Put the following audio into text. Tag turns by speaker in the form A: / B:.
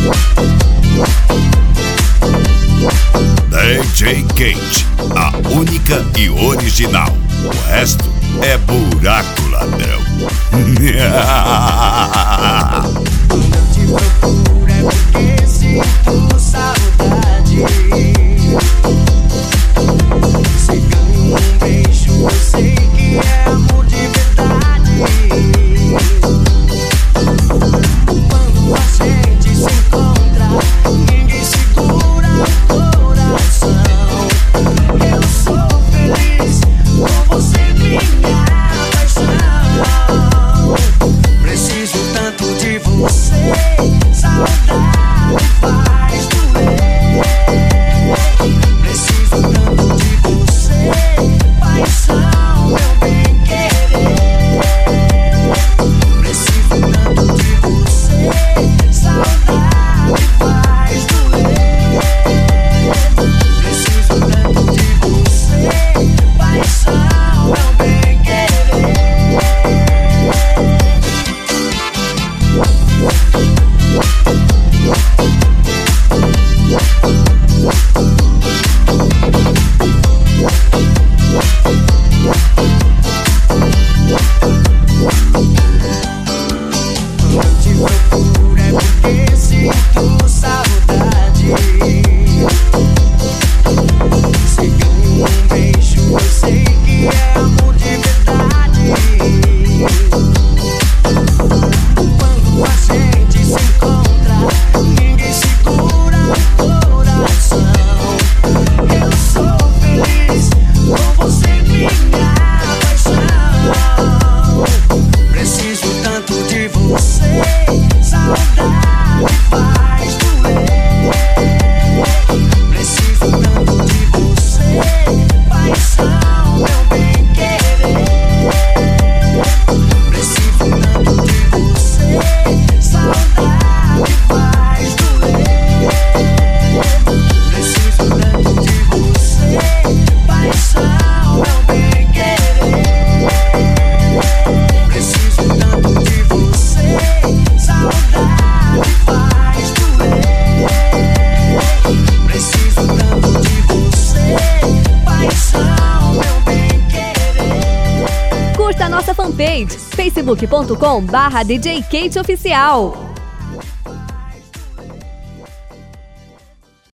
A: DJ Kate, a única e original. O resto é buraco, ladrão.
B: Quando eu te procuro é porque sinto saudade. Você ganha um beijo, eu sei que é amor de verdade. Quando a gente se encontra, ninguém segura o coração. Eu sou feliz com você, minha paixão. Preciso tanto de você, saudade faz doer. Preciso tanto de você, paixão, meu bem querer. Preciso tanto de você, saudade faz doer. Preciso tanto de você, paixão, meu bem querer. Eu te procuro é porque sinto saudade. Você ganha um beijo, eu sei que é amor de verdade. Quando a gente se encontra, ninguém segura o coração. Eu sou feliz com você, minha paixão. Preciso tanto de você, saudade faz doer. Preciso tanto de você, paixão, meu bem querer. Preciso tanto de você, saudade faz doer. Preciso tanto de você, paixão, meu bem querer. Preciso tanto de você, saudade faz doer. Preciso tanto de você, paixão, meu bem querer.
C: Curta a nossa fanpage facebook.com/DJ Kate Oficial.